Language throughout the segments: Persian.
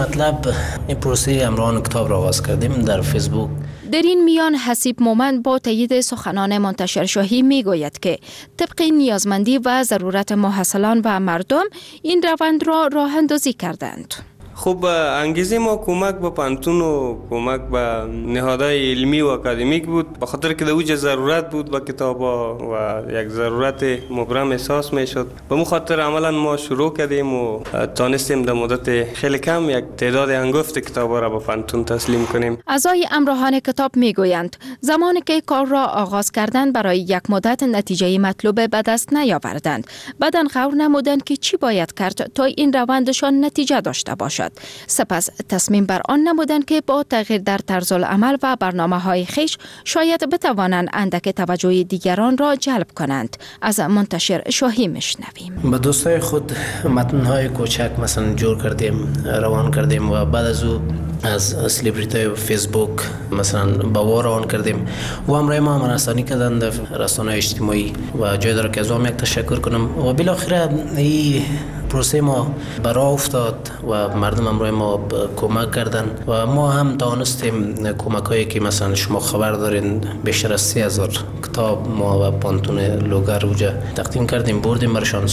مطلب این پروسه همراهان کتاب را آغاز کردیم در فیسبوک. در این میان حسیب مومند با تایید سخنان منتشر شاهی می گوید که طبق نیازمندی و ضرورت محصلان و مردم این روند را راه اندازی کردند. خب انگیزه ما کمک به پانتون و کمک به نهادهای علمی و اکادمیک بود، به خاطر که در اوج ضرورت بود به کتابا و یک ضرورت مبرم احساس می شد. به مو خاطر عملا ما شروع کردیم و تانستیم در مدت خیلی کم یک تعداد انگفت کتابا را به پانتون تسلیم کنیم. اعضای همراهان کتاب می گویند زمانی که کار را آغاز کردند برای یک مدت نتیجه مطلوب به دست نیاوردند. بعداً غور نمودند که چی باید کرد تا این روندشان نتیجه داشته باشد. سپس تصمیم بر آن نمودند که با تغییر در طرز العمل و برنامه‌های خویش شاید بتوانند اندک توجه دیگران را جلب کنند. از منتشر شاهی میشنویم. با دوستای خود متن‌های کوچک مثلا جور کردیم، روان کردیم و بعد از او از سلبریتی فیسبوک مثلا با روان کردیم و همراه ما منصانی کردن در رسانه‌های اجتماعی و جای داره که از هم یک تشکر کنم و بالاخره این پروسه ما برای افتاد و مردم همراه ما کمک کردن و ما هم دانستیم کمک هایی که مثلا شما خبر دارین بیشتر از 30,000 کتاب ما و پانتون لوگر اوجا تقدیم کردیم بردیم برشان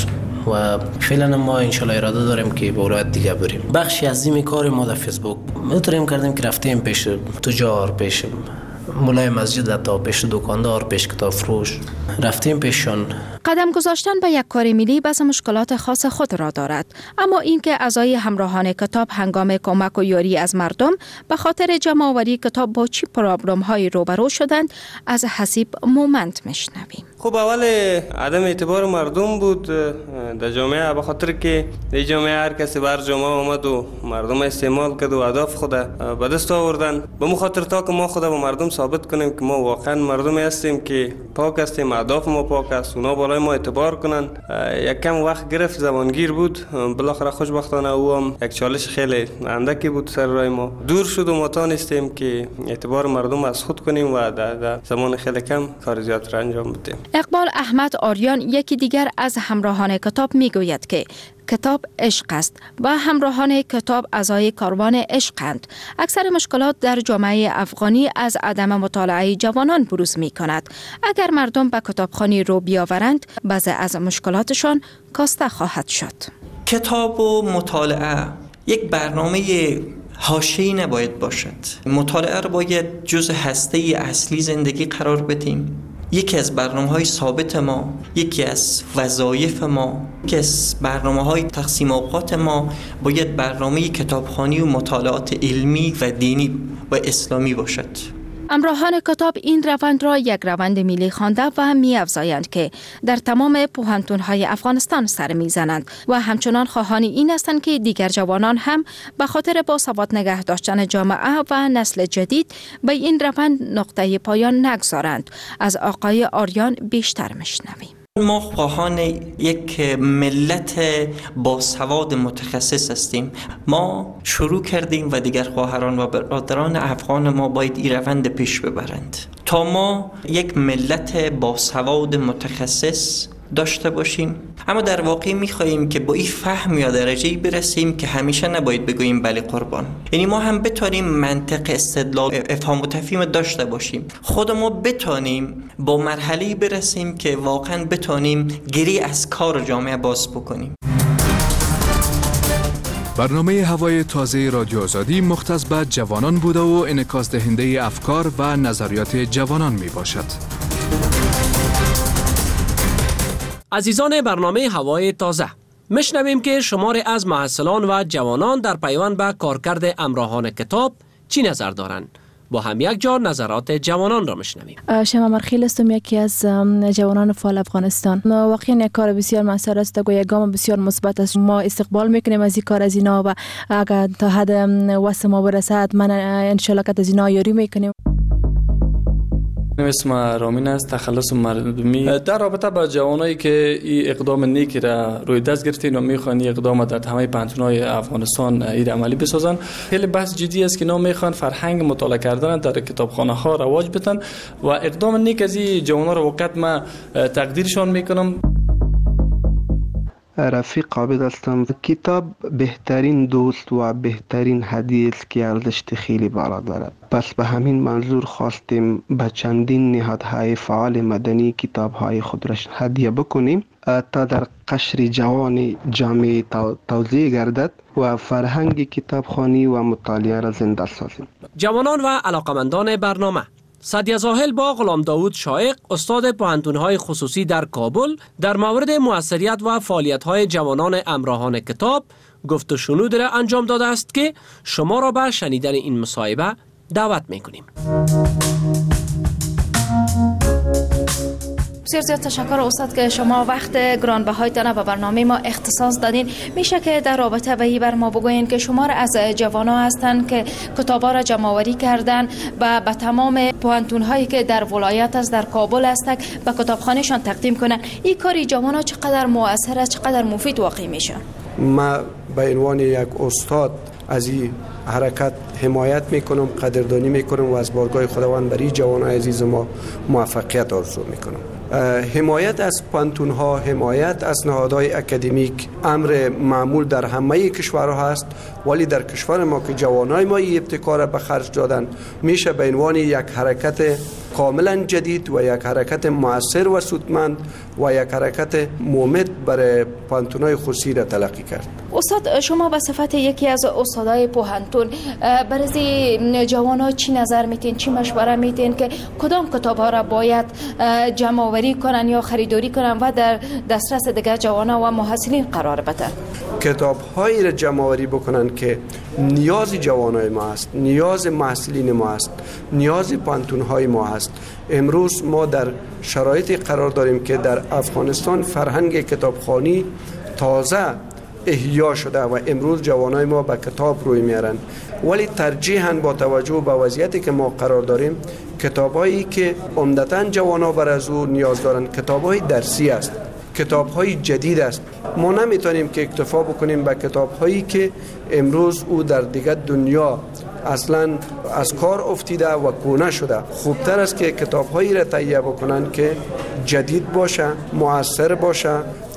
و فعلا ما انشالله اراده داریم که به ولایت دیگه بریم. بخشی از این کار ما در فیسبوک میتونیم کردیم که رفتیم پیش تجار، پیش مولای مسجد، حتی پیش دکاندار، پیش کتاب فروش رفتیم پیششان. قدم گذاشتن به یک کار ملی بس مشکلات خاص خود را دارد، اما اینکه اعضای همراهان کتاب هنگام کمک و یاری از مردم به خاطر جمع‌آوری کتاب با چی پرابلم های روبرو شدند از حسیب مومند میشنویم. خب اول عدم اعتبار مردم بود در جامعه، به خاطر که در جامعه هر کسی بر جامعه آمد و مردم استعمال کرد و اهداف خود به دست آوردن. به مو خاطر تا که ما خود به مردم ثابت کنیم که ما واقعا مردمی هستیم که پاک هستیم، اهداف ما پاک است، اونا بالای ما اعتبار کنن. یک کم وقت گرفت، زمانگیر بود، بالاخره خوشبختانه او هم یک چالش خیلی اندکی بود سر راه ما دور شد و ما تانستیم که اعتبار مردم از خود کنیم و در زمان خیلی کم کار زیاد را انجام بدیم. اقبال احمد آریان یکی دیگر از همراهان کتاب میگوید که کتاب عشق است و همراهان کتاب اعضای کاروان عشقند. اکثر مشکلات در جامعه افغانی از عدم مطالعه جوانان بروز می کند. اگر مردم به کتابخوانی رو بیاورند، بعضی از مشکلاتشان کاسته خواهد شد. کتاب و مطالعه یک برنامه حاشیه‌ای نباید باشد. مطالعه را باید جزء هسته اصلی زندگی قرار بدیم. یکی از برنامه‌های ثابت ما، یکی از وظایف ما، یکی از برنامه‌های تقسیم اوقات ما باید برنامه کتابخوانی و مطالعات علمی و دینی و اسلامی باشد. همراهان کتاب این روند را یک روند ملی خوانده و می‌افزایند که در تمام پوهنتون‌های افغانستان سر می‌زنند و همچنان خواهان این هستند که دیگر جوانان هم به خاطر باسواد نگه داشتن جامعه و نسل جدید به این روند نقطه پایان نگذارند. از آقای آریان بیشتر میشنویم. ما خواهان یک ملت باسواد متخصص هستیم. ما شروع کردیم و دیگر خواهران و برادران افغان ما باید این روند پیش ببرند تا ما یک ملت باسواد متخصص داشته باشیم. اما در واقع می‌خواهیم که با این فهم یا درجه‌ای برسیم که همیشه نباید بگوییم بله قربان. یعنی ما هم بتونیم منطق، استدلال، افهام و تفهیم داشته باشیم. خود ما بتونیم با مرحله‌ای برسیم که واقعاً بتونیم گری از کار جامعه باز بکنیم. برنامه هوای تازه رادیو آزادی مختص به جوانان بوده و انعکاس دهنده افکار و نظریات جوانان می باشد. عزیزان برنامه هوای تازه، میشنویم که شماری از محصلان و جوانان در پیوند به کارکرد همراهان کتاب چی نظر دارند. با هم یک جا نظرات جوانان را میشنویم. شما مرخیل هستم، یکی از جوانان فعال افغانستان. واقعا یک کار بسیار موثر است و یک گام بسیار مثبت است. ما استقبال میکنیم از این کار از اینا و اگر تا حد واسه ما برسد من ان شاء الله که از اینا یاری میکنیم. اسم رامین است، تخلص مردمی. در رابطه با جوانایی که این اقدام نیکی را روی دست گرفتین و میخوان این اقدام در تمام پانتون‌های افغانستان این عملی بسازن، خیلی بحث جدی است که اینا میخوان فرهنگ مطالعه کردن در کتابخانه ها رواج بدن و اقدام نیک از این جوانا را وقت ما تقدیرشان میکنم. رفیق عابد هستم. کتاب بهترین دوست و بهترین هدیه است که ارزش خیلی بالا دارد. پس به همین منظور خواستیم به چندین نهادهای فعال مدنی کتاب‌های خود را هدیه بکنیم تا در قشر جوان جامعه توزیع گردد و فرهنگ کتابخوانی و مطالعه را زنده سازیم. جوانان و علاقمندان برنامه، سعدیه زاهل با غلام داود شایق، استاد پوهنتون‌های خصوصی در کابل، در مورد موثریت و فعالیت‌های جوانان همراهان کتاب گفت و شنود را انجام داده است که شما را به شنیدن این مصاحبه دعوت می‌کنیم. بسیار زیاد تشکر استاد که شما وقت گرانبهایتان به برنامه ما اختصاص دادین. میشه که در رابطه به این بر ما بگوین که شما از جوانان هستن که کتابا را جمع آوری کردن و به تمام پوهنتون هایی که در ولایت است، در کابل است، به کتابخانهشان تقدیم کنن. این کاری جوانان چقدر مؤثر است، چقدر مفید واقع میشه؟ ما به عنوان یک استاد از این حرکت حمایت میکنم، قدردانی میکنم و از بارگاه خداوند برای جوانان عزیز ما موفقیت آرزو میکنم. حمایت از پانتون ها، حمایت از نهادهای اکادمیک امر معمول در همه کشورها هست، ولی در کشور ما که جوانای ما این ابتکار به خرج دادن، میشه به عنوان یک حرکت کاملا جدید و یک حرکت مؤثر و سودمند و یک حرکت مومد برای پانتونای خصوصی را تلقی کرد. استاد، شما به صفت یکی از استادای پوهنتون برای جوانان چی نظر میتین، چی مشوره میتین که کدام کتاب‌ها را باید جمع آوری کنن یا خریداری کنن و در دسترس دیگر جوانان و محصلین قرار بدن؟ کتاب‌هایی را جمع آوری بکنن که نیاز جوانای ما است، نیاز محصلین ما است، نیاز پانتون‌های ما است. امروز ما در شرایطی قرار داریم که در افغانستان فرهنگ کتابخوانی تازه احیا شده و امروز جوانای ما به کتاب روی میارن، ولی ترجیحاً با توجه به وضعیتی که ما قرار داریم کتابایی که عمدتاً جوانا بر از او نیاز دارن کتابای درسی است، کتاب‌های جدید است. ما نمیتونیم که اکتفا بکنیم به کتاب‌هایی که امروز او در دیگر دنیا اصلا از کار افتیده و کهنه شده. خوبتر است که کتاب‌هایی را تهیه بکنن که جدید باشه، مؤثر باشه،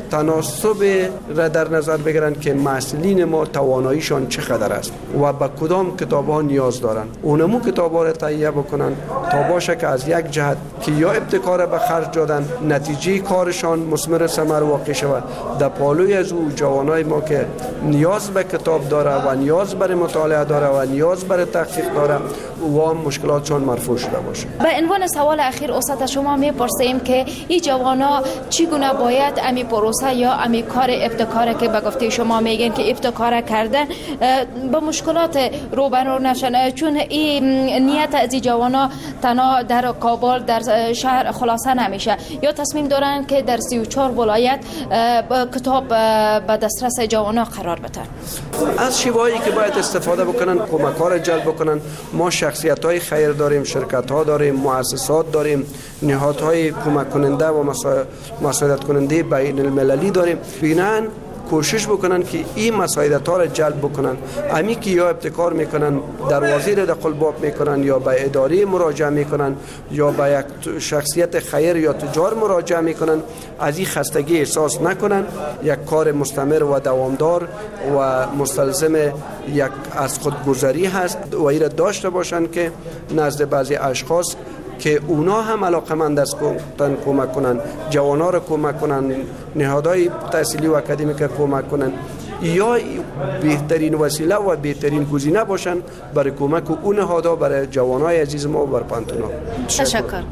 تناسب را در نظر بگیرن که محصلین ما تواناییشان چقدر است و به کدام کتاب‌ها نیاز دارن. اونمو کتاب‌ها را تهیه بکنن تا باشه که از یک جهت که یا ابتکار به خرج دادن نتیجه کارشان مثمر ثمر واقع شود، در پالوی از او جوانای ما که نیاز به کتاب داره و نیاز برای مطالعه داره و نیاز برای تحقیق داره و مشکلاتشان مرفوع شده باشه. به عنوان سوال اخیر استاد شما میپرسیم که این جوانا چگونه باید امی پروسه یا امی کار ابتکار که به گفته شما میگن که ابتکار کردن با مشکلات روبرو نشن، چون این نیت از این جوانا تنها در کابل در شهر خلاصه نمیشه، یا تصمیم دارن که در 34 ولایت کتاب به دسترس جوانا قرار بدن. از شیوهایی که باید استفاده بکنن، کمک‌ها جلب بکنن. ما شخصیت‌های خیر داریم، شرکت‌ها داریم، مؤسسات داریم، نهادهای کمک کننده و مساعدت کننده بین المللی داریم. بینن کوشش بکنن که این مساعدت‌ها را جلب بکنن. امی که یا ابتکار میکنن دروازه را دخل باب میکنن یا به اداره مراجعه میکنن یا به یک شخصیت خیر یا تجار مراجعه میکنن، از این خستگی احساس نکنن. یک کار مستمر و دوامدار و مستلزم یک از خودگذری هست و این را داشته باشن که نزد بعضی اشخاص که اونا هم علاقمند است کمک کنن، جوانا را کمک کنن، نهادهای تحصیلی و اکادمیک کمک کنن، یا بهترین وسیله و بهترین گزینه باشن برای کمک اون نهادها برای جوانای عزیز ما و بر پانتونا. تشکر.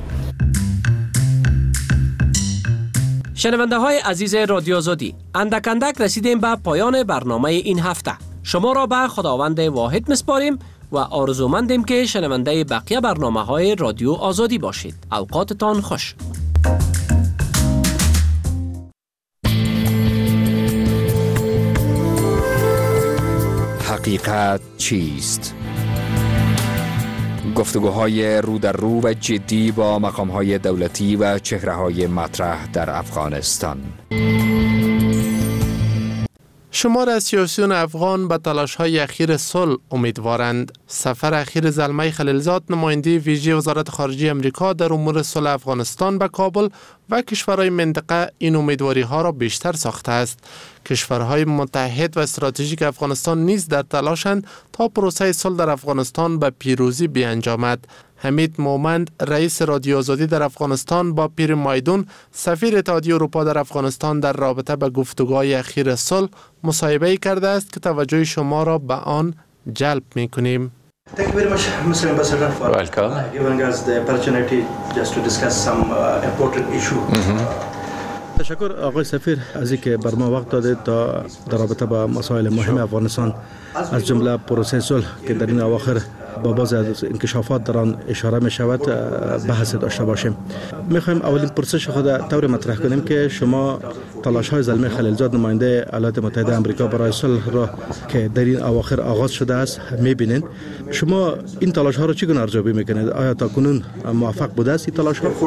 شنونده های عزیز رادیو آزادی، اندک اندک رسیدیم به پایان برنامه این هفته. شما را به خداوند واحد مسپاریم و آرزومندیم که شنونده بقیه برنامه های رادیو آزادی باشید. اوقاتتان خوش. حقیقت چیست؟ گفتگوهای رو در رو و جدی با مقامهای دولتی و چهره‌های مطرح در افغانستان. شمار از سیاسیون افغان به تلاش‌های اخیر صلح امیدوارند. سفر اخیر زلمه خلیلزاد نماینده ویژه وزارت خارجه آمریکا در امور صلح افغانستان به کابل و کشورهای منطقه این امیدواری‌ها را بیشتر ساخته است. کشورهای متحد و استراتژیک افغانستان نیز در تلاشند تا پروسه صلح در افغانستان به پیروزی بیانجامد. حمید مومند رئیس رادیو آزادی در افغانستان با پیر مایدون سفیر اتحادیه اروپا در افغانستان در رابطه به گفتگوهای اخیر صلح مصاحبه کرده است که توجه شما را به آن جلب می‌کنیم. Thank you very much, Mr. Ambassador, for giving us the opportunity just to discuss some important issue. تشکر آقای سفیر از اینکه بر ما وقت دادید تا در رابطه با مسائل مهم افغانستان از جمله پروسه صلح که در این اواخر با بعضی از انکشافات در آن اشاره می شود بحث داشته باشیم. می خواهیم اولین پرسش خود طور مطرح کنیم که شما تلاش های زلمه خلیلزاد نماینده ایالات متحده آمریکا برای صلح را که در این اواخر آغاز شده است می بینید. شما این تلاش ها را چگونه ارزیابی می کنید؟ آیا تا کنون موفق بوده است این تلاش ها؟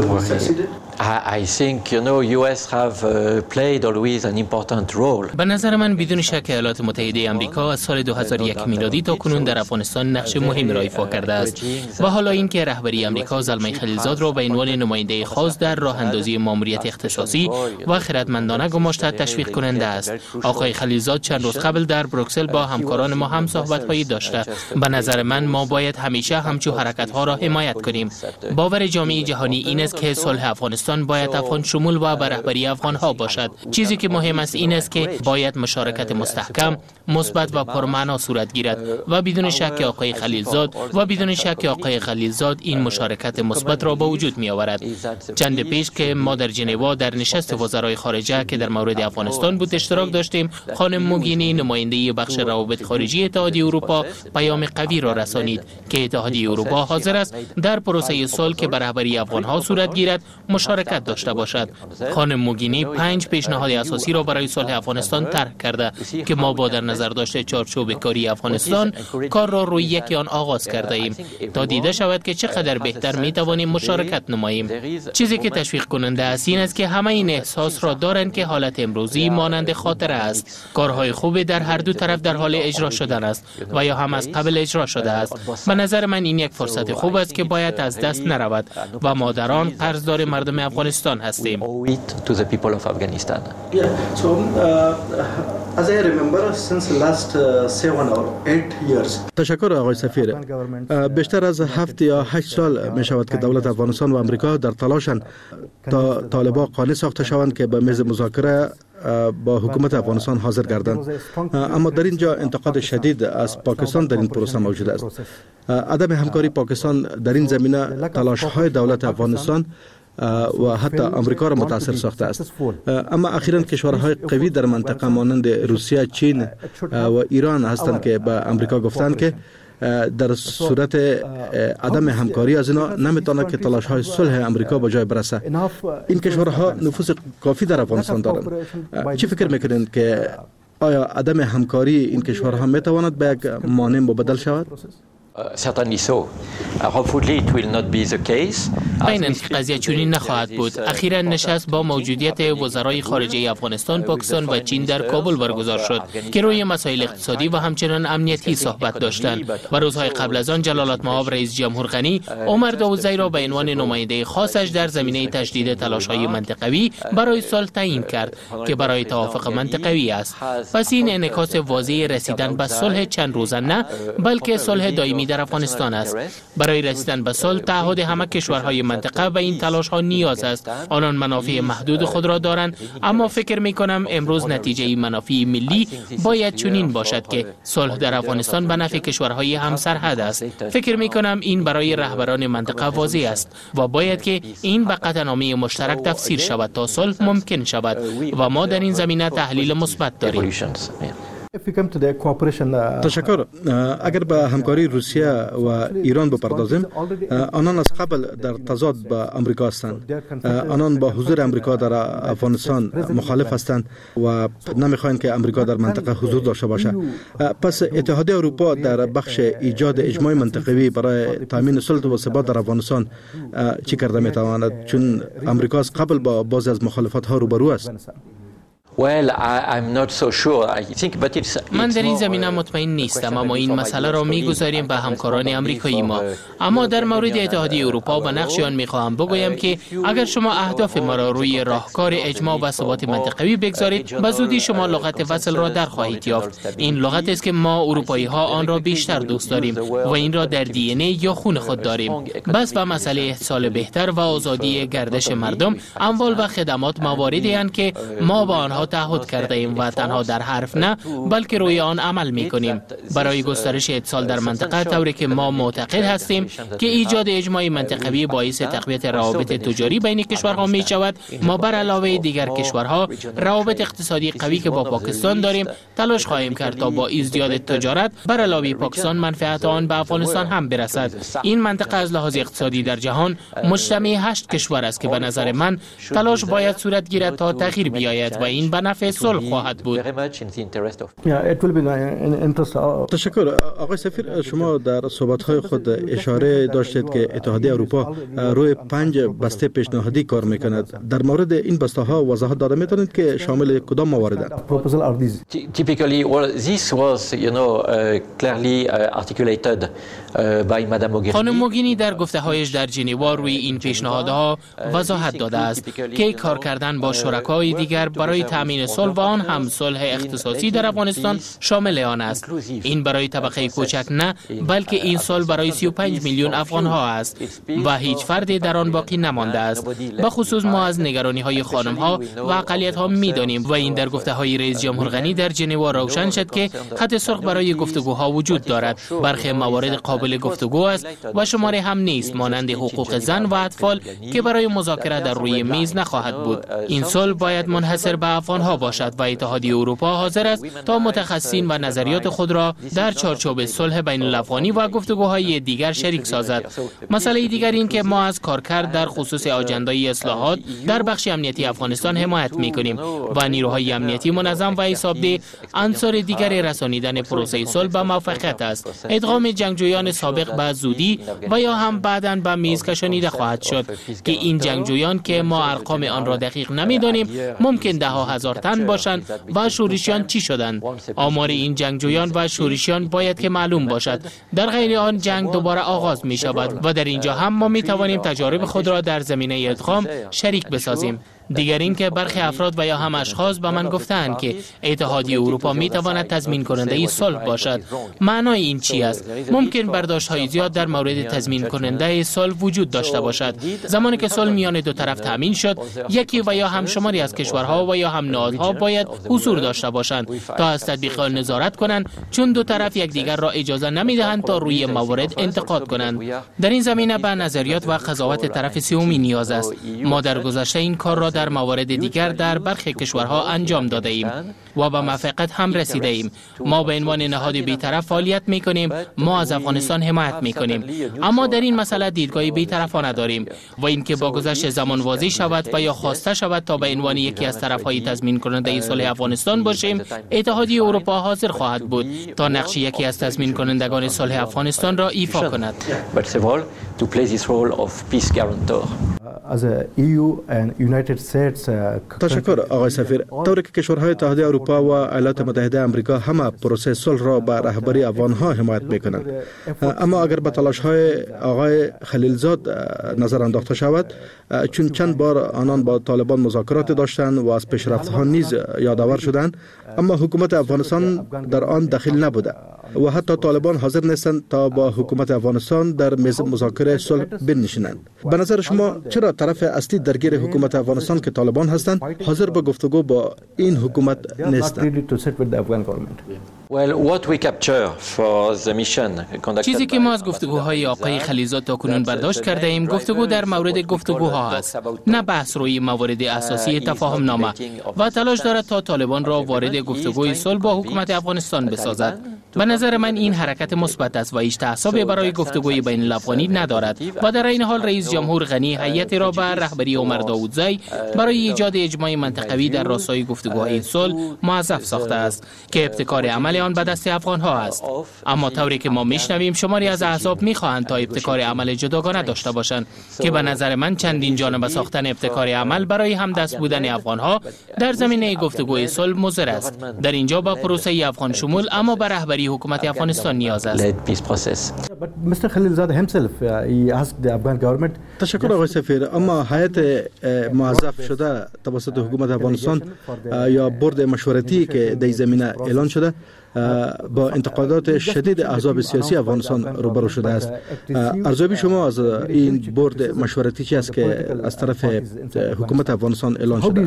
I think US have played always an important role. به نظر من بدون شک ایالات متحده آمریکا از سال 2001 میلادی تا کنون در افغانستان نقش مهمی را ایفا کرده است و حالا اینکه رهبری آمریکا زلمه خلیلزاد را به عنوان نماینده خاص در راه اندازی ماموریت اختصاصی و خردمندانه گماشته تشویق کننده است. آقای خلیلزاد چند روز قبل در بروکسل با همکاران ما هم صحبت‌هایی داشته. به نظر من ما باید همیشه همچون حرکت‌ها را حمایت کنیم. باور جامعه جهانی این است که صلح افغانستان باید افغان شمول و به رهبری افغان‌ها باشد. چیزی که مهم است این است که باید مشارکت مستحکم، مثبت و پرمعنا صورت گیرد و بدون شک آقای خلیلزاد این مشارکت مثبت را به وجود می آورد. چند پیش که ما در ژنوا در نشست وزرای خارجه که در مورد افغانستان بود اشتراک داشتیم، خانم موگینی نماینده بخش روابط خارجی اتحادیه اروپا پیام قوی را رسانید که اتحادیه اروپا حاضر است در پروسه صلح که به رهبری افغان‌ها صورت گیرد مشارکت داشته باشد. خانم موگینی 5 پیشنهاد اساسی را برای صلح افغانستان طرح کرده که ما با در نظر داشته چارچوب کاری افغانستان کار را روی یکی آن آغاز کرده ایم تا دیده شود که چقدر بهتر می توانیم مشارکت نماییم. چیزی که تشویق کننده است این است که همه این احساس را دارند که حالت امروزی مانند خاطره است. کارهای خوب در هر دو طرف در حال اجرا شدن است و یا هم از قبل اجرا شده است. به نظر من این یک فرصت خوب است که باید از دست نرود و ما در آن قرضدار مردم افغانستان هستیم. As I remember, since the last 7 or 8 years. تشکر آقای سفیر. بیشتر از 7 یا 8 سال می شود که دولت افغانستان و آمریکا در تلاشند تا طالبان قانع ساخته شوند که به میز مذاکره با حکومت افغانستان حاضر گردند. اما در اینجا انتقاد شدید از پاکستان در این پروسه موجود است. عدم همکاری پاکستان در این زمینه تلاش‌های دولت افغانستان و حتی آمریکا را متاثر ساخته است. اما اخیراً کشورهای قوی در منطقه مانند روسیه، چین و ایران هستند که به آمریکا گفتند که در صورت عدم همکاری از اینا نمیتونه که تلاش‌های صلح آمریکا به جای برسه. این کشورها نفوذ کافی در افغانستان دارند. چی فکر میکنید که آیا عدم همکاری این کشورها میتواند به یک مانع مبدل شود؟ Certainly so. Hopefully it will not be the case. عیناً قضیه چنین نخواهد بود. اخیراً نشست با موجودیت وزرای خارجه افغانستان، پاکستان و چین در کابل برگزار شد که روی مسائل اقتصادی و همچنان امنیتی صحبت داشتند و روزهای قبل از آن جلالتمآب رئیس جمهور غنی عمر داودزی را به عنوان نماینده خاصش در زمینه تشدید تلاش‌های منطقوی برای صلح تعیین کرد که برای توافق منطقوی است. پس این انعکاس واضح رسیدن به صلح چند روزه نه، بلکه صلح دائمی در افغانستان است. برای رسیدن به صلح تعهد همه کشورهای منطقه و این تلاش ها نیاز است. آنان منافع محدود خود را دارند، اما فکر می کنم امروز نتیجه منافع ملی باید چنین باشد که صلح در افغانستان به نفع کشورهای همسرحد است. فکر می کنم این برای رهبران منطقه واضح است و باید که این به قطعنامه مشترک تفسیر شود تا صلح ممکن شود و ما در این زمینه تحلیل مثبت داریم. تشکر. اگر به همکاری روسیه و ایران بپردازیم، آنان از قبل در تضاد با آمریکا هستند. آنان با حضور آمریکا در افغانستان مخالف هستند و نمیخواهند که آمریکا در منطقه حضور داشته باشه. پس اتحادیه اروپا در بخش ایجاد اجماع منطقوی برای تامین صلح و ثبات در افغانستان چی کرده میتواند؟ چون آمریکا از قبل با بعضی از مخالفت ها روبرو است. من در این زمینه مطمئن نیستم، اما این مسئله را می‌گذاریم به همکاران آمریکایی ما. اما در مورد اتحادیه اروپا و نقش آن می‌خواهم بگویم که اگر شما اهداف ما را روی راهکار اجماع و ثبات منطقوی بگذارید، به زودی شما لغت وصل را در خواهید یافت. این لغت است که ما اروپایی ها آن را بیشتر دوست داریم و این را در دی ان ای یا خون خود داریم. بس به مسئله احصال بهتر و آزادی گردش مردم، اموال و خدمات مواردی اند که ما با آنها تعهد کرده ایم و تنها در حرف نه بلکه روی آن عمل می کنیم. برای گسترش اتصال در منطقه، طوری که ما معتقد هستیم که ایجاد اجماع منطقوی باعث تقویت روابط تجاری بین کشورها می شود، ما بر علاوه دیگر کشورها روابط اقتصادی قوی که با پاکستان داریم تلاش خواهیم کرد تا با ازدیاد تجارت بر علاوه پاکستان منفعت آن به افغانستان هم برسد. این منطقه از لحاظ اقتصادی در جهان مجتمع 8 کشور است که به نظر من تلاش باید صورت گیرد تا تغییر بیاید و این به نفع صلح خواهد بود. تشکر. آقای سفیر، شما در صحبت‌های خود اشاره داشتید که اتحادیه اروپا روی 5 بسته پیشنهادی کار می‌کند. در مورد این بسته‌ها وضاحت داده می‌تونید که شامل کدام مواردند؟ Typically, this was, clearly articulated by Madame Mogherini. خانم موگینی در گفته‌هایش در ژنوا روی این پیشنهادها وضاحت داده است که کار کردن با شرکای دیگر برای تامین صلح و آن هم صلح اختصاصی در افغانستان شامل آن است. این برای طبقه کوچک نه، بلکه این صلح برای 35 میلیون افغان ها است و هیچ فردی در آن باقی نمانده است. به خصوص ما از نگرانی‌های خانم‌ها و اقلیت‌ها می‌دانیم و این در گفته‌های رئیس جمهور غنی در ژنوا روشن شد که خط سرخ برای گفتگوها وجود دارد. برخی موارد قابل گفتگو است و شماره هم نیست، مانند حقوق زن و اطفال که برای مذاکره در روی میز نخواهد بود. این صلح باید منحصر به افغان‌ها باشد و اتحادیه اروپا حاضر است تا متخصصین و نظریات خود را در چارچوب صلح بین الافغانی و گفتگوهای دیگر شریک سازد. مسئله دیگر این که ما از کارکرد در خصوص آجندای اصلاحات در بخش امنیتی افغانستان حمایت می‌کنیم و نیروهای امنیتی منظم و حسابدار عناصر دیگر رسانیدن پروسه صلح به موفقیت است. ادغام جنگجویان سابق به زودی و یا هم بعداً به میز کشانیده خواهد شد که این جنگجویان که ما ارقام آن را دقیق نمی‌دانیم ممکن ده ها هزار تن باشند و شورشیان چی شدند. آمار این جنگجویان و شورشیان باید که معلوم باشد، در غیر آن جنگ دوباره آغاز می شود و در اینجا هم ما می توانیم تجارب خود را در زمینه ادغام شریک بسازیم. دیگر این که برخی افراد و یا هم اشخاص به من گفتند که اتحادیه اروپا می تواند تضمین کننده صلح باشد. معنای این چی است؟ ممکن برداشت های زیاد در مورد تضمین کننده صلح وجود داشته باشد. زمانی که صلح میان دو طرف تامین شد، یکی و یا هم شماری از کشورها و یا هم نهادها باید حضور داشته باشند تا از تطبیق آن نظارت کنند، چون دو طرف یکدیگر را اجازه نمیدهند تا روی موارد انتقاد کنند. در این زمینه به نظریات و قضاوت طرف سومی نیاز است. ما در گذشته این کار را در موارد دیگر در برخی کشورها انجام داده ایم و به موفقیت هم رسیده ایم. ما به عنوان نهاد بی‌طرف فعالیت می‌کنیم، ما از افغانستان حمایت می‌کنیم، اما در این مسئله دیدگاه بی‌طرفانه داریم و اینکه با گذشت زمان واضح شود و یا خواسته شود تا به عنوان یکی از طرف‌های تضمین کننده صلح افغانستان باشیم، اتحادیه اروپا حاضر خواهد بود تا نقش یکی از تضمین کنندگان صلح افغانستان را ایفا کند. تشکر آقای سفیر. طوری که کشورهای اتحادیه اروپا و ایالات متحده آمریکا همه پروسه صلح را به رهبری افغانها حمایت میکنند، اما اگر به تلاش‌های آقای خلیلزاد نظر انداخته شود، چون چند بار آنان با طالبان مذاکرات داشتند و از پیشرفت‌ها نیز یادآور شدند، اما حکومت افغانستان در آن دخیل نبوده و حتی طالبان حاضر نیستند تا با حکومت افغانستان در میز مذاکره صلح بنشینند. به نظر شما چرا طرف اصلی درگیر حکومت افغانستان که طالبان هستند حاضر به گفتگو با این حکومت نیستند؟ چیزی که ما از گفتگوهای آقای خلیلزاد تا کنون برداشت کرده ایم، گفتگو در مورد گفتگوها است، نه بحث روی موارد اساسی تفاهم نامه و تلاش دارد تا طالبان را وارد گفتگوی صلح با حکومت افغانستان بسازد. به نظر من این حرکت مثبت است و هیچ تعصبی برای گفتگوی بین الافغانی ندارد و در این حال رئیس جمهور غنی هیئت را به رهبری عمر داودزی برای ایجاد اجماع منطقوی در راستای گفتگوهای صلح موظف ساخته است که ابتکار عمل آن به دست افغان‌ها است. اما طوری که ما میشنویم شماری از احزاب می‌خواهند تا ابتکار عمل جداگانه داشته باشند که به نظر من چندین جانبه ساختن ابتکار عمل برای همدست بودن افغان‌ها در زمینه گفتگوی صلح مضر است. در اینجا با پروسه افغان شمول اما به رهبری حکومت افغانستان نیاز است. تشکر آقای سفیر. اما هیئت موظف شده توسط حکومت افغانستان یا بورد مشورتی که در زمینه اعلان شده با انتقادات شدید احزاب سیاسی افغانستان روبرو شده است. ارزیابی شما از این بورد مشورتی چی است که از طرف حکومت افغانستان اعلان شده؟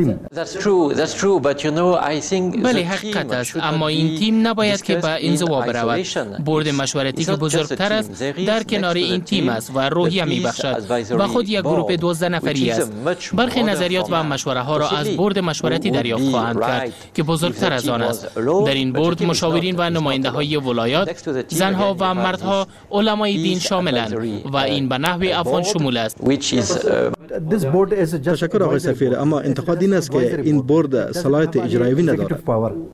بله حقیقت است، اما این تیم نباید که به انزوا برود. بورد مشورتی که بزرگتر است در کنار این تیم است و روحیه میبخشد و خود یک گروه 12 نفری است. برخی نظریات و مشوره ها را از بورد مشورتی دریافت خواهند کرد که بزرگتر از آن است. در این بورد مشاورین و نماینده های ولایات، زنها و مردها، علمای دین شاملند و این به نحو افغان شمول است. تشکر آقای سفیر. اما انتقاد این است که این بورد صلاحیت اجرایی ندارد.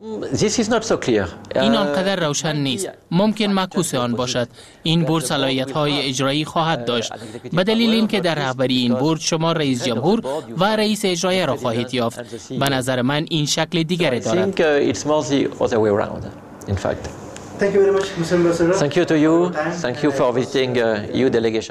این آنقدر روشن نیست. ممکن معکوس آن باشد. این بورد صلاحیت های اجرایی خواهد داشت به دلیل اینکه در رهبری این بورد شما رئیس جمهور و رئیس اجرایی را خواهید یافت. به نظر من این شکل دیگری دارد. In fact. Thank you very much, Mr. Ambassador. Thank you to you. Thank you for visiting EU delegation.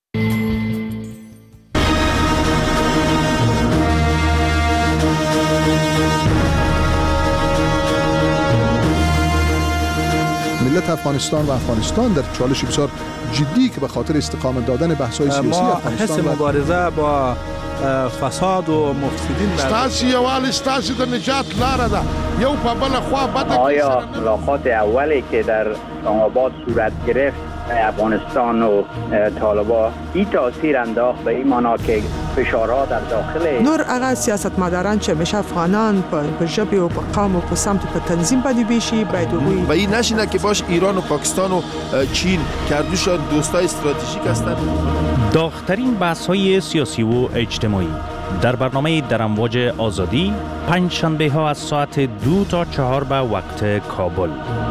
ملت افغانستان و افغانستان در چالش بسیار جدی که به خاطر استقامت دادن بحث‌های سیاسی افغانستان ما حس مبارزه با فساد و مفسدین ستاسو یوال ستاسو د نجات لاره ده یو په بل خوا بده. آیا ملاقات اولی که در اسلام آباد صورت گرفت افغانستان و طالبان این تاثیر انداخت به این معنا که فشارها در داخل نور هغه سیاستمداران چې همیشه افغانان په ژبې او په قوم او په سمت په تنظیم باندې بیشي باید وګوري و این نشینه که باش ایران و پاکستان و چین کردوشان دوستای استراتژیک هستند. داغ‌ترین بحث‌های سیاسی و اجتماعی در برنامه در امواج آزادی پنج شنبه ها از ساعت 2 تا 4 به وقت کابل.